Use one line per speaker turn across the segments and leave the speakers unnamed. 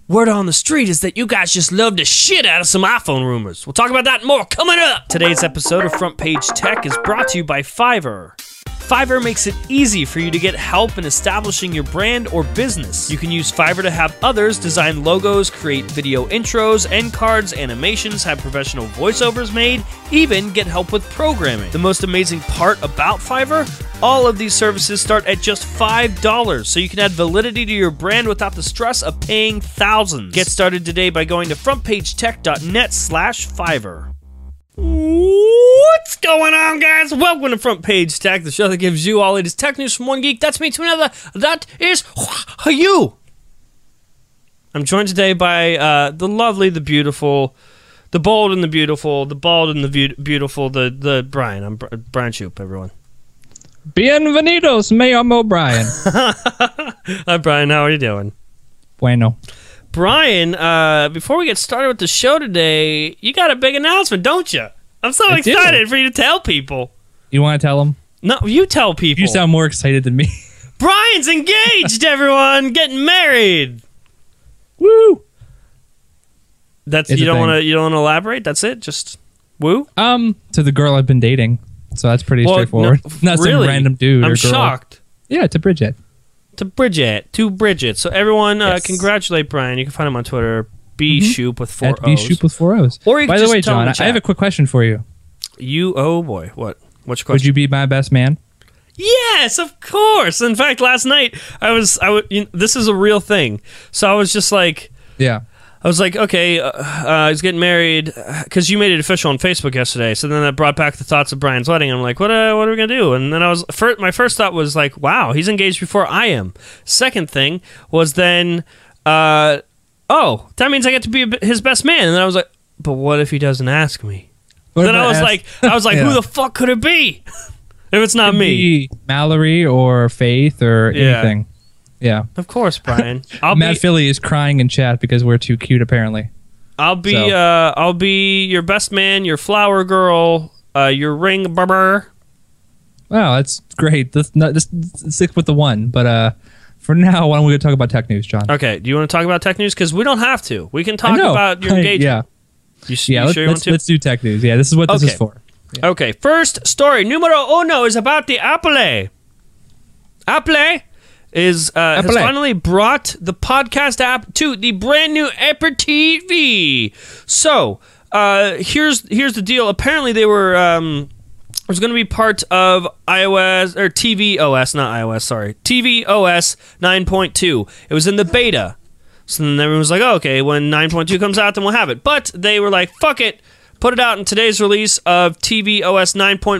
Word on the street is that you guys just love the shit out of some iPhone rumors. We'll talk about that and more coming up. Today's episode of Front Page Tech is brought to you by Fiverr. Fiverr makes it easy for you to get help in establishing your brand or business. You can use Fiverr to have others design logos, create video intros, end cards, animations, have professional voiceovers made, even get help with programming. The most amazing part about Fiverr? All of these services start at just $5, so you can add validity to your brand without the stress of paying thousands. Get started today by going to frontpagetech.net/Fiverr. What's going on, guys? Welcome to Front Page Tech, the show that gives you all latest tech news from one geek. That's me to another. That is you. I'm joined today by the lovely, the beautiful, the bold and the beautiful, the bald and the beautiful, the Brian. I'm Brian Shoop, everyone.
Bienvenidos, me llamo Brian.
Hi, Brian. How are you doing?
Bueno.
Brian, before we get started with the show today, you got a big announcement, don't you? I'm so excited for you to tell people.
You want to tell them?
No, you tell people.
You sound more excited than me.
Brian's engaged, everyone, getting married.
Woo!
That's
It's
you
a
don't
thing.
want to elaborate. That's it. Just woo.
To the girl I've been dating, so that's pretty straightforward. Not
really?
some random dude
I'm
or girl.
shocked.
Yeah, to Bridget.
To Bridget. So everyone,
Yes.
congratulate Brian. You can find him on Twitter, Shoop with 4
At
O's.
Shoop with 4 O's.
Or you
By
can
the
just
way,
tell him
John,
in the
I have a
chat.
quick question for you.
Oh boy, what? What's your question?
Would you be my best man?
Yes, of course. In fact, last night this is a real thing. So I was just like,
Yeah.
I was like, okay, he's getting married because you made it official on Facebook yesterday. So then that brought back the thoughts of Brian's wedding. I'm like, what are we gonna do? And then my first thought was like, wow, he's engaged before I am. Second thing was then, that means I get to be his best man. And then I was like, but what if he doesn't ask me? Then I was like,
Yeah.
who the fuck could it be? If it's not
Could
me.
be Mallory or Faith or
Yeah.
anything. Yeah.
Of course, Brian.
Matt Philly is crying in chat because we're too cute, apparently.
I'll be your best man, your flower girl, your ring barber.
Wow, that's great. Let's stick with the one. But for now, why don't we go talk about tech news, John?
Okay, do you want to talk about tech news? Because we don't have to. We can talk
I know.
about your engagement. You sure you want to?
Let's do tech news. Yeah, this is what this is for. Yeah.
Okay, first story, numero uno, is about the Apple. Apple has finally brought the podcast app to the brand new Apple TV. So, here's the deal. Apparently, they were it was going to be part of iOS or tvOS, not iOS. Sorry, tvOS 9.2. It was in the beta. So then everyone was like, oh, okay, when 9.2 comes out, then we'll have it. But they were like, fuck it. Put it out in today's release of tvOS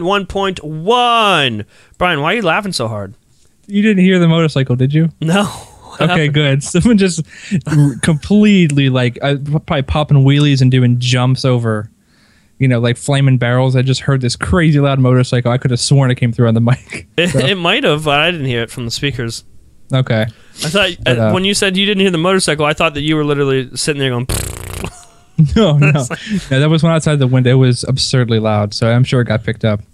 9.1.1. Brian, why are you laughing so hard?
You didn't hear the motorcycle, did you?
No.
Okay, good. Someone just completely probably popping wheelies and doing jumps over, like flaming barrels. I just heard this crazy loud motorcycle. I could have sworn it came through on the mic.
It might have, but I didn't hear it from the speakers.
Okay.
I thought when you said you didn't hear the motorcycle, I thought that you were literally sitting there going.
No, that was one outside the window. It was absurdly loud, so I'm sure it got picked up.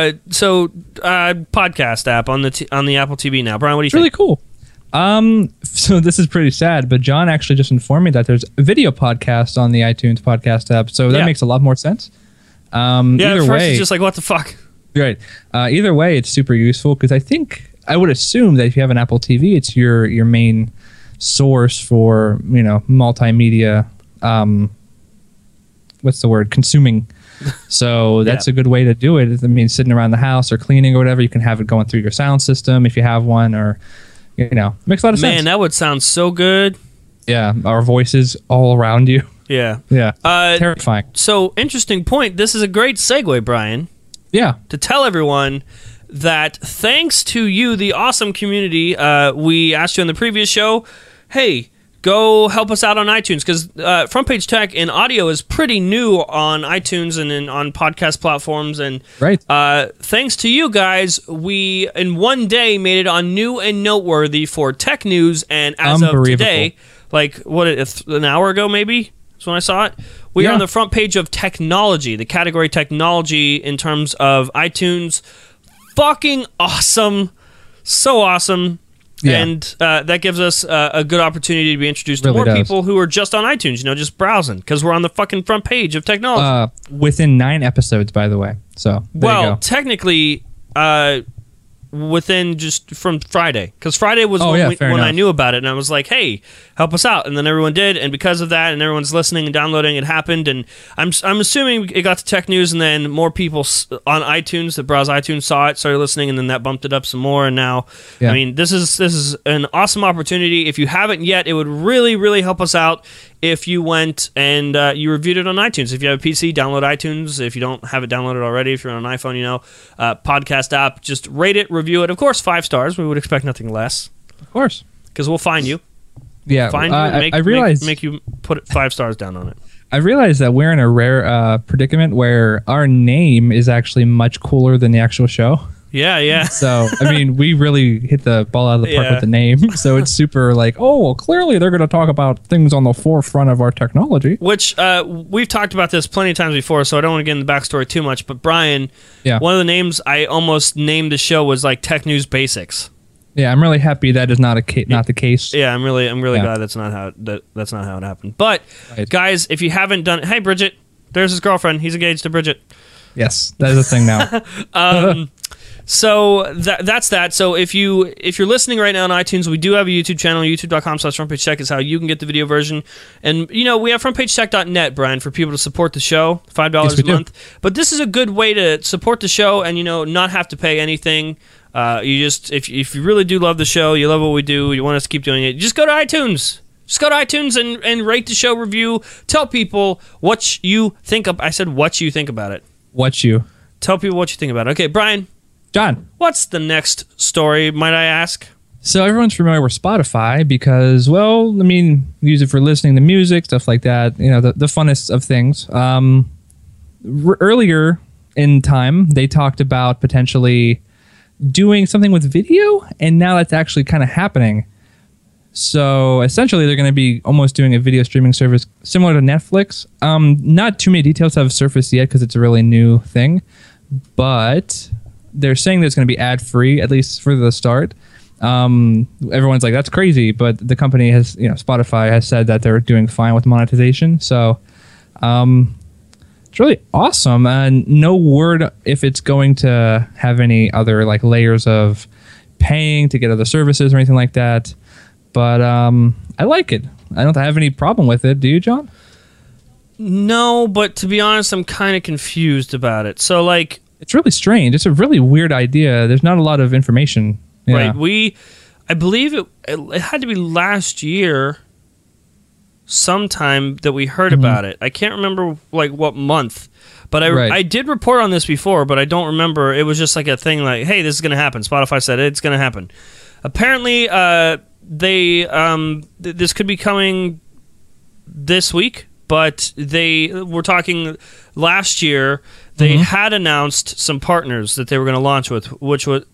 Podcast app on the Apple TV now. Brian, what do you
It's really
think?
cool. So this is pretty sad, but John actually just informed me that there's a video podcast on the iTunes podcast app, so that makes a lot more sense. Either
at first
way,
it's just like, what the fuck?
right. Either way, it's super useful because I would assume that if you have an Apple TV, it's your main source for multimedia. What's the word? Consuming. So that's a good way to do it. I mean, sitting around the house or cleaning or whatever, you can have it going through your sound system if you have one, or makes a lot of sense.
Man, that would sound so good.
Yeah, our voices all around you.
Yeah.
Yeah. Terrifying.
So, interesting point. This is a great segue, Brian,
Yeah.
to tell everyone that thanks to you, the awesome community, we asked you in the previous show, hey, go help us out on iTunes, because Front Page Tech in audio is pretty new on iTunes and on podcast platforms. And
Right.
thanks to you guys, we in one day made it on New and Noteworthy for tech news. And as of today, like an hour ago maybe, that's when I saw it. We are on the front page of technology, the category technology in terms of iTunes. Fucking awesome. So awesome.
Yeah.
And that gives us a good opportunity to be introduced to
Really
more
does.
people who are just on iTunes, just browsing, because we're on the fucking front page of technology.
Within 9 episodes, by the way. So there you
Well,
go.
technically, within just from Friday, because Friday was
Oh, yeah, fair
when I
enough.
knew about it, and I was like, "Hey, help us out!" And then everyone did, and because of that, and everyone's listening and downloading, it happened. And I'm assuming it got to Tech News, and then more people on iTunes that browse iTunes saw it, started listening, and then that bumped it up some more. And now,
Yeah.
I mean, this is an awesome opportunity. If you haven't yet, it would really, really help us out if you went and you reviewed it on iTunes. If you have a PC, download iTunes. If you don't have it downloaded already, if you're on an iPhone, podcast app, just rate it, review it. Of course, 5 stars. We would expect nothing less,
Of course.
because we'll find you.
Yeah.
Find you and
I realized
make you put 5 stars down on it.
I realized that we're in a rare predicament where our name is actually much cooler than the actual show.
Yeah, yeah.
So, I mean, we really hit the ball out of the park
Yeah.
with the name. So it's super like, oh, well, clearly they're going to talk about things on the forefront of our technology.
Which we've talked about this plenty of times before, so I don't want to get into the backstory too much. But Brian,
Yeah.
one of the names I almost named the show was like Tech News Basics.
Yeah, I'm really happy that is not not the case.
Yeah, I'm really
Yeah.
glad that's not how it happened. But
Right.
guys, if you haven't done, hey Bridget, there's his girlfriend. He's engaged to Bridget.
Yes, that is a thing now.
So that's that. So if you're listening right now on iTunes, we do have a YouTube channel. YouTube.com/frontpagetech is how you can get the video version. And we have frontpagetech.net, Brian, for people to support the show, $5
Yes, we
a
do.
month. But this is a good way to support the show and not have to pay anything. You just if you really do love the show, you love what we do, you want us to keep doing it, just go to iTunes. Just go to iTunes and rate the show, review. Tell people what you think of. I said what you think about it. Tell people what you think about it. Okay, Brian.
John.
What's the next story, might I ask?
So everyone's familiar with Spotify because, well, I mean, use it for listening to music, stuff like that. The funnest of things. Earlier in time, they talked about potentially doing something with video, and now that's actually kind of happening. So essentially, they're going to be almost doing a video streaming service similar to Netflix. Not too many details have surfaced yet because it's a really new thing, but they're saying that it's going to be ad-free, at least for the start. Everyone's like, that's crazy, but the company has, Spotify has said that they're doing fine with monetization. So it's really awesome. And no word if it's going to have any other like layers of paying to get other services or anything like that. But I like it. I don't have any problem with it. Do you, John?
No, but to be honest, I'm kind of confused about it. So, like...
It's really strange. It's a really weird idea. There's not a lot of information. Yeah.
Right. I believe it had to be last year sometime that we heard about it. I can't remember like what month, but I did report on this before, but I don't remember. It was just like a thing like, hey, this is going to happen. Spotify said it's going to happen. Apparently, this could be coming this week, but they were talking last year. They had announced some partners that they were going to launch with, which was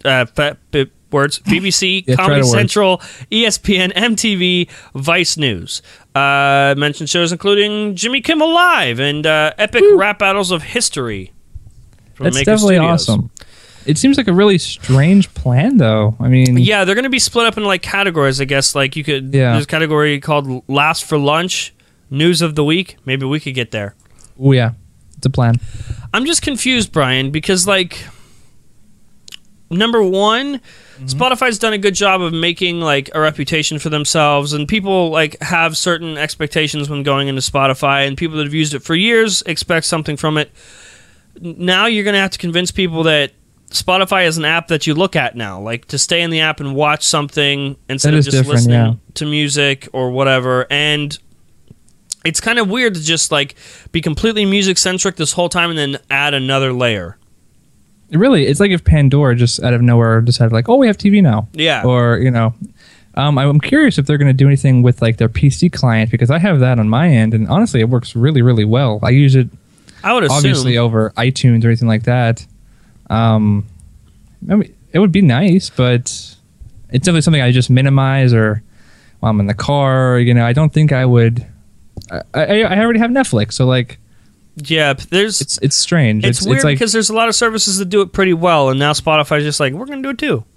BBC,
Yeah,
Comedy Central, ESPN, MTV, Vice News. Mentioned shows including Jimmy Kimmel Live and Epic Rap Battles of History.
That's definitely awesome. It seems like a really strange plan, though. I mean...
Yeah, they're going to be split up into like categories, I guess. Like you could...
Yeah.
There's a category called Last for Lunch, News of the Week. Maybe we could get there.
Oh, yeah. It's a plan.
I'm just confused, Brian, because like... Number one, Spotify's done a good job of making like a reputation for themselves, and people like have certain expectations when going into Spotify, and people that have used it for years expect something from it. Now you're going to have to convince people that Spotify is an app that you look at now, like to stay in the app and watch something instead of just listening to music or whatever. And it's kind of weird to just like be completely music centric this whole time and then add another layer.
It's like if Pandora just out of nowhere decided like, oh, we have TV now.
Yeah.
Or, I'm curious if they're going to do anything with like their PC client, because I have that on my end, and honestly, it works really, really well. I use it
I would assume.
obviously over iTunes or anything like that. I mean, it would be nice, but it's definitely something I just minimize or while I'm in the car. I don't think I would. I already have Netflix, so like.
Yeah,
it's strange.
It's weird because there's a lot of services that do it pretty well, and now Spotify's just like, we're going to do it too.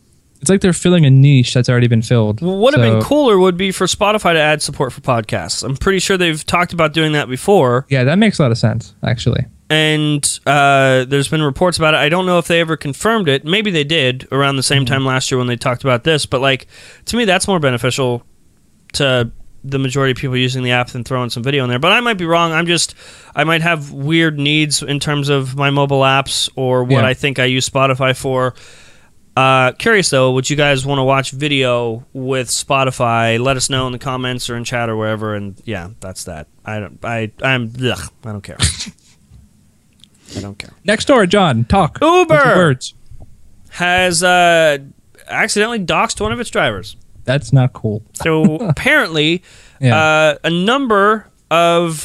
It's like they're filling a niche that's already been filled.
What would have been cooler would be for Spotify to add support for podcasts. I'm pretty sure they've talked about doing that before.
Yeah, that makes a lot of sense, actually.
And there's been reports about it. I don't know if they ever confirmed it. Maybe they did around the same time last year when they talked about this. But like, to me, that's more beneficial to the majority of people using the app than throwing some video in there. But I might be wrong. I might have weird needs in terms of my mobile apps or what I think I use Spotify for. Curious though, would you guys want to watch video with Spotify? Let us know in the comments or in chat or wherever. And yeah, that's that. I don't care. I don't care.
Next door, John. Talk.
Uber
What's your words?
has accidentally doxed one of its drivers.
That's not cool.
So apparently, a number of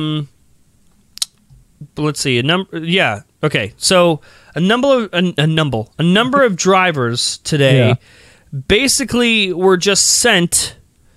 let's see, So a number of drivers today basically were just sent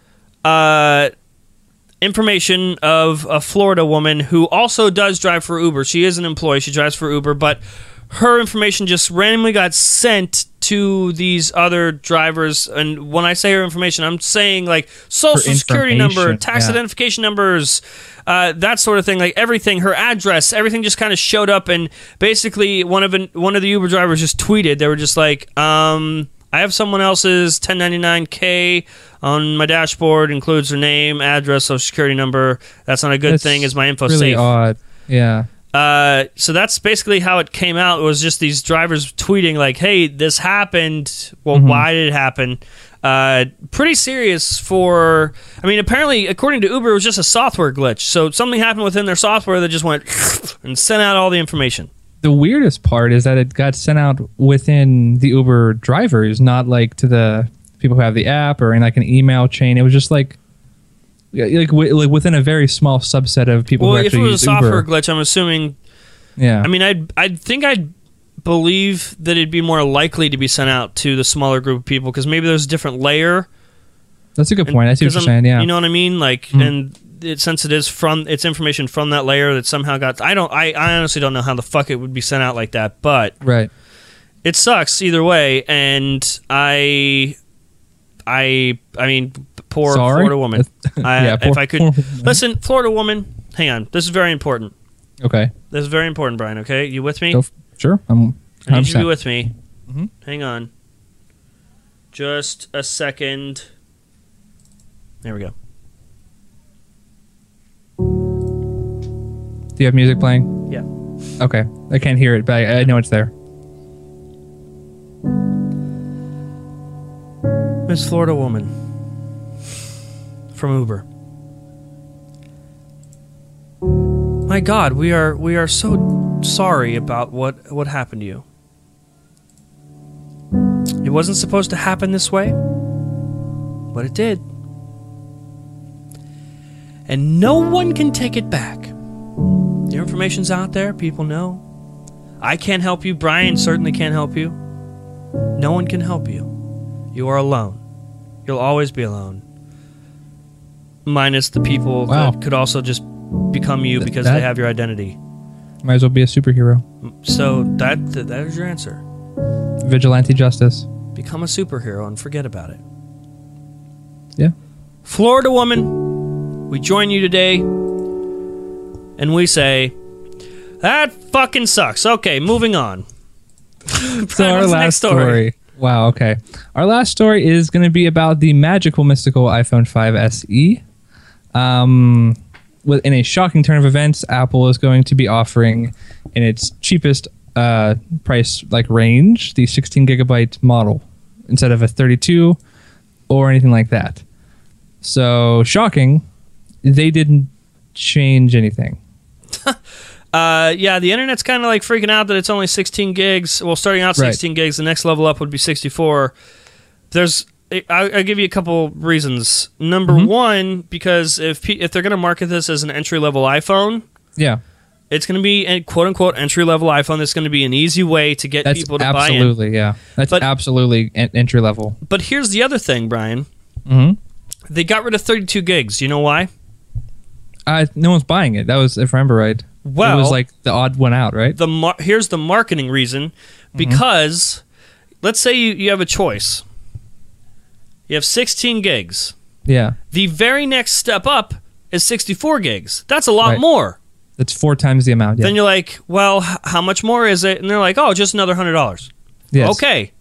information of a Florida woman who also does drive for Uber. She is an employee. She drives for Uber, but her information just randomly got sent to these other drivers. And when I say her information, I'm saying like social security number, tax identification numbers, that sort of thing, like everything, her address, everything just kind of showed up. And basically one of the Uber drivers just tweeted, they were just like, I have someone else's 1099K on my dashboard, includes her name, address, social security number. That's not a good thing. Is my info
really
safe?
Odd. Yeah.
So that's basically how it came out. It was just these drivers tweeting like, hey, this happened. Well, why did it happen? Pretty serious for... I mean, apparently, according to Uber, it was just a software glitch. So something happened within their software that just went and sent out all the information.
The weirdest part is that it got sent out within the Uber drivers, not like to the people who have the app or in like an email chain. It was just like within a very small subset of people who actually use Uber. Well, if it was a software
glitch, I'm assuming...
Yeah.
I mean, I'd believe that it'd be more likely to be sent out to the smaller group of people because maybe there's a different layer.
That's a good point. I see what you're saying, yeah.
You know what I mean? Like, and since it's information from that layer that somehow got... I honestly don't know how the fuck it would be sent out like that, but...
Right.
It sucks either way, and I mean, poor Florida woman. If I could... Listen, Florida woman, hang on. This is very important.
Okay.
This is very important, Brian, okay? You with me?
Sure. I'm 100%.
I need you to be with me. Hang on. Just a second. There we go.
Do you have music playing?
Yeah.
Okay. I can't hear it, but I know it's there.
Miss Florida woman from Uber. My God, we are so sorry about what happened to you. It wasn't supposed to happen this way, but it did. And no one can take it back. The information's out there, people know. I can't help you, Brian certainly can't help you. No one can help you. You are alone. You'll always be alone. Minus the people that could also just become you because they have your identity.
Might as well be a superhero.
So that is your answer.
Vigilante justice.
Become a superhero and forget about it.
Yeah.
Florida woman, we join you today and we say, that fucking sucks. Okay, moving on.
So our last story. Wow, okay. Our last story is going to be about the magical, mystical iPhone 5 SE. In a shocking turn of events, Apple is going to be offering, in its cheapest price range, the 16 gigabyte model instead of a 32 or anything like that. So shocking, they didn't change anything.
Yeah, the internet's kind of freaking out that it's only 16 gigs. Well, starting out 16 gigs, the next level up would be 64. I'll give you a couple reasons. Number one, because if they're going to market this as an entry-level iPhone, it's going to be a quote-unquote entry-level iPhone. That's going to be an easy way to get people to buy in.
Absolutely, yeah. That's absolutely entry-level.
But here's the other thing, Brian. They got rid of 32 gigs. You know why?
No one's buying it. That was, if I remember right.
Well,
it was the odd one out, right?
Here's the marketing reason. Because let's say you have a choice. You have 16 gigs.
Yeah.
The very next step up is 64 gigs. That's a lot
Right.
more.
That's 4 times the amount. Yeah.
Then you're like, well, how much more is it? And they're like, oh, just another $100.
Yes.
Okay.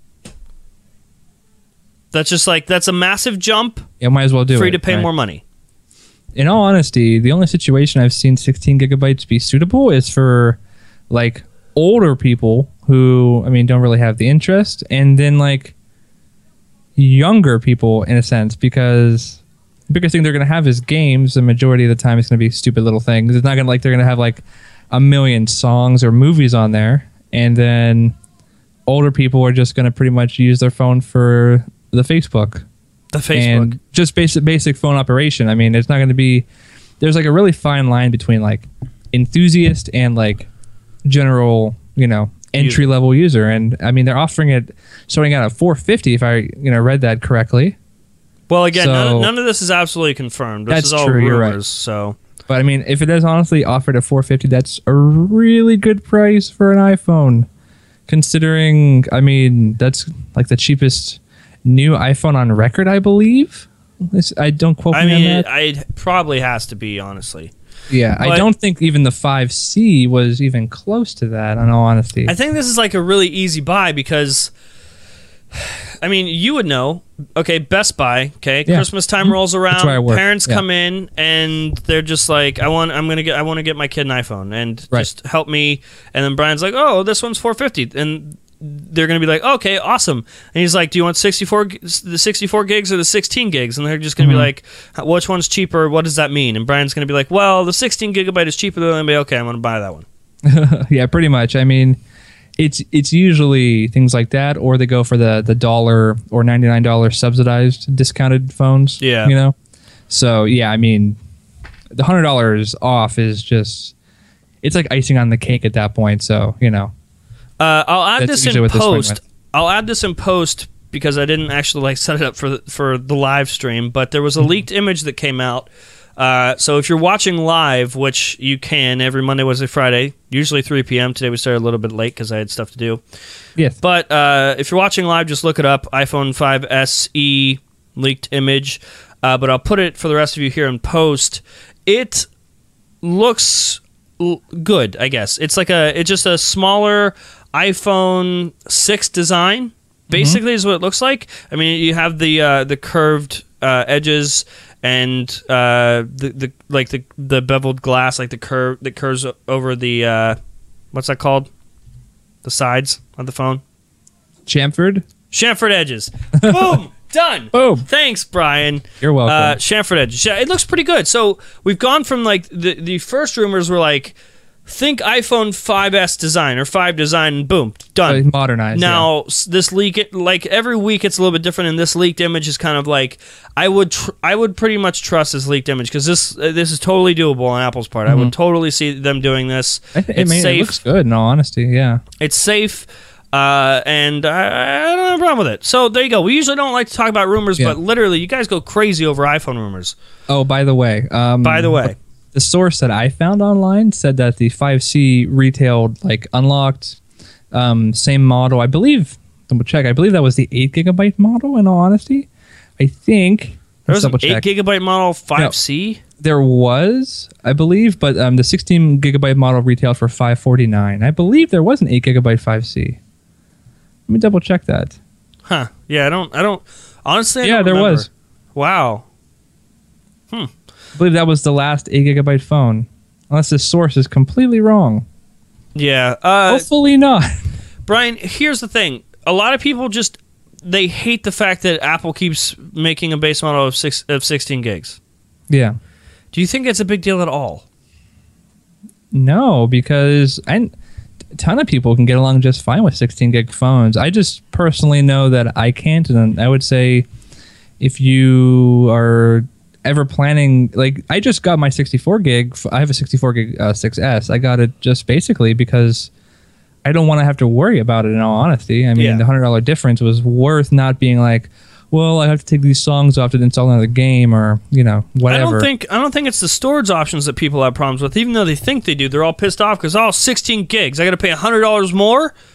That's just like, that's a massive jump.
Yeah, might as well do it.
Free to pay
right?
more money.
In all honesty, the only situation I've seen 16 gigabytes be suitable is for like older people who, I mean, don't really have the interest, and then like younger people in a sense, because the biggest thing they're going to have is games. The majority of the time it's going to be stupid little things. It's not going to like they're going to have like a million songs or movies on there, and then older people are just going to pretty much use their phone for the Facebook.
The Facebook.
And just basic phone operation. I mean, it's not going to be. There's like a really fine line between like enthusiast and like general, entry level user. And I mean, they're offering it starting out at $450 if I read that correctly.
Well, again,
So-
none of this is absolutely confirmed. This
That's
is all
true,
rumors.
you're right.
So
But I mean, if it is honestly offered at $450, that's a really good price for an iPhone. Considering, I mean, that's like the cheapest new iPhone on record, I believe. I don't quote
I
me
mean,
on that.
it probably has to be, honestly.
Yeah, I
But-
don't think even the 5C was even close to that, in all honesty.
I think this is like a really easy buy because, I mean, you would know. Okay, Best Buy. Okay,
Yeah.
Christmas time rolls around.
where I work.
Parents
Yeah.
come in and they're just like, I want to get my kid an iPhone and
Right.
just help me. And then Brian's like, oh, this one's $450, and they're gonna be like, okay, awesome. And he's like, do you want the 64 gigs or the 16 gigs? And they're just gonna be like, which one's cheaper? What does that mean? And Brian's gonna be like, well, the 16 gigabyte is cheaper. Than be okay, I'm gonna buy that one.
Yeah, pretty much. I mean, it's usually things like that, or they go for the $1 or $99 subsidized discounted phones.
Yeah.
So yeah, I mean, the $100 off is just, it's like icing on the cake at that point. So
I'll add
That's
this
usually
in
what they swing
post.
with.
I'll add this in post because I didn't actually like set it up for the live stream. But there was a leaked image that came out. So if you're watching live, which you can every Monday, Wednesday, Friday, usually 3 p.m. Today we started a little bit late because I had stuff to do.
yes,
But if you're watching live, just look it up. iPhone 5 SE leaked image. But I'll put it for the rest of you here in post. It looks good, I guess. It's just a smaller iPhone 6 design. Basically, is what it looks like. I mean, you have the curved edges and the beveled glass, like the curve that curves over the what's that called? The sides of the phone.
Chamfered.
Chamfered edges. Boom. Done.
Boom.
Thanks, Brian.
You're welcome.
Chamfered edges. Yeah, it looks pretty good. So we've gone from like the first rumors were like, think iPhone 5S design or 5 design, and boom, done.
Modernized.
Now this leak, like every week, it's a little bit different. And this leaked image is kind of like I would pretty much trust this leaked image because this is totally doable on Apple's part. I would totally see them doing this.
It
safe.
looks good. In all honesty, yeah.
It's safe. And I don't have a problem with it. So there you go. We usually don't like to talk about rumors,
Yeah.
but literally, you guys go crazy over iPhone rumors.
Oh, by the way. The source that I found online said that the 5C retailed like unlocked, same model. I believe. Double check. I believe that was the 8 gigabyte model. In all honesty, I think
There was an
double
8
check.
gigabyte model 5C.
There was, I believe, but the 16 gigabyte model retailed for $549. I believe there was an 8 gigabyte 5C. Let me double check that.
Huh? Yeah, I don't. Honestly, I
Yeah,
don't
there
remember.
was.
Wow.
I believe that was the last 8 gigabyte phone. Unless this source is completely wrong.
Yeah.
Hopefully not.
Brian, here's the thing. A lot of people they hate the fact that Apple keeps making a base model of 16 gigs.
Yeah.
Do you think it's a big deal at all?
No, because a ton of people can get along just fine with 16 gig phones. I just personally know that I can't, and I would say if you are ever planning, like I just got my 64 gig. I have a 64 gig 6S. I got it just basically because I don't want to have to worry about it. In all honesty, I mean,
Yeah.
the $100 difference was worth not being like, well, I have to take these songs off to install another game or whatever.
I don't think it's the storage options that people have problems with. Even though they think they do, they're all pissed off because 16 gigs. I got to pay $100 more.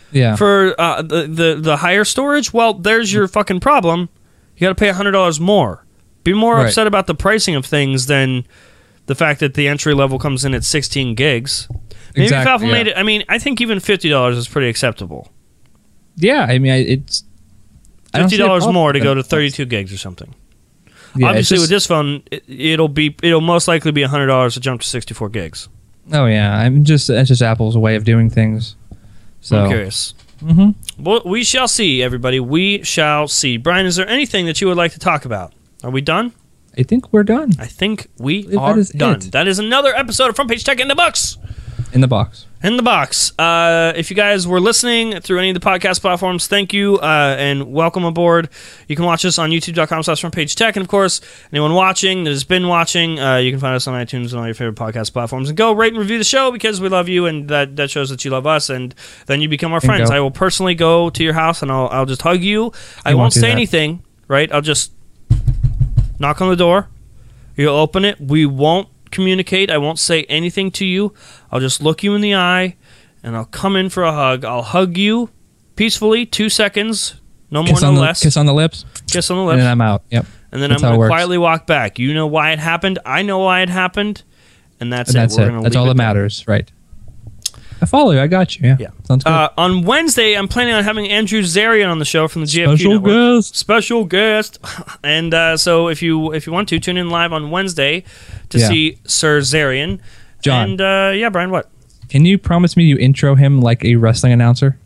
Yeah.
for the higher storage, well, there's your fucking problem. You got to pay $100 more. Be more
Right.
upset about the pricing of things than the fact that the entry level comes in at 16 gigs. Maybe if
Exactly,
Apple made
yeah.
it, I mean, I think even $50 is pretty acceptable.
Yeah, I mean, it's I don't see a
$50
problem
more to
with
go
it.
to 32 gigs or something.
Yeah,
Obviously,
it's
with
just-
this phone, it'll most likely be $100 to jump to 64 gigs.
Oh yeah, that's just Apple's way of doing things. So
I'm curious.
Mm-hmm.
Well, we shall see, everybody. We shall see. Brian, is there anything that you would like to talk about? Are we done?
I think we're done
I think we
That
are
is
done.
it.
That is another episode of Front Page Tech in the books.
in the box.
In the box. If you guys were listening through any of the podcast platforms, thank you and welcome aboard. You can watch us on youtube.com/frontpagetech. And of course, anyone watching that has been watching, you can find us on iTunes and all your favorite podcast platforms. And go rate and review the show because we love you and that shows that you love us. And then you become our friends.
go.
I will personally go to your house and I'll just hug you. I
You
won't
won't do
say
that.
anything, right? I'll just knock on the door. You'll open it. We won't communicate. I won't say anything to you. I'll just look you in the eye, and I'll come in for a hug. I'll hug you peacefully, 2 seconds, no more, no less.
Kiss on the lips,
Kiss on the
and
lips,
then I'm out. Yep.
and then
that's
I'm
how it
going to
works.
quietly walk back. You know why it happened. I know why it happened, and that's
And that's
We're
it.
gonna
That's
leave
all
it
that
there.
matters, right? I follow you. I got you. Yeah.
Yeah.
Sounds good.
On Wednesday, I'm planning on having Andrew Zarian on the show from the GFQ
Special
Network.
guest.
Special guest. And so if you want to, tune in live on Wednesday to
Yeah.
see Sir Zarian.
John.
And yeah, Brian, what?
Can you promise me you intro him like a wrestling announcer?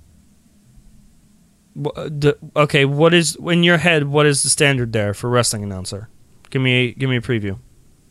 Okay, what is in your head? What is the standard there for wrestling announcer? Give me a preview.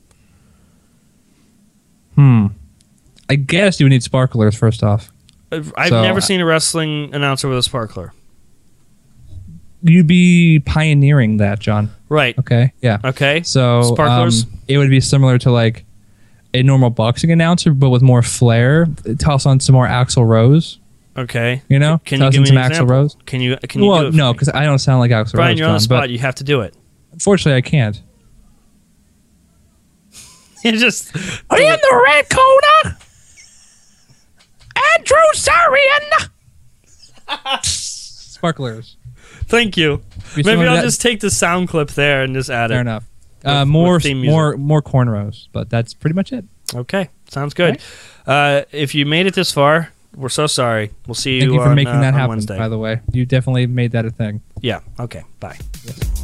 I guess you would need sparklers first off.
I've
So,
never seen a wrestling announcer with a sparkler.
You'd be pioneering that, John.
Right.
Okay. Yeah.
Okay.
So
Sparklers?
it would be similar to like a normal boxing announcer, but with more flair. Toss on some more Axl Rose.
Okay.
You know,
Can you
toss
give
in
me
some
an
Axl
example?
Rose.
Can you do
Well,
it?
no, because I don't sound like Axl
Brian,
Rose.
you're on the
John,
spot.
but
You have to do it.
unfortunately, I can't.
You just.
Are you in the red corner? Andrew Zarian. Sparklers.
Thank you.
Be
Maybe
similar to
I'll
that-
just take the sound clip there and just add
Fair
it.
enough.
With
More
theme music.
more cornrows, but that's pretty much it.
Okay. Sounds good. If you made it this far, we're so sorry. We'll see you
Thank you for
on,
making that
on
happen.
Wednesday.
By the way, you definitely made that a thing.
Yeah. Okay. Bye.
Yes.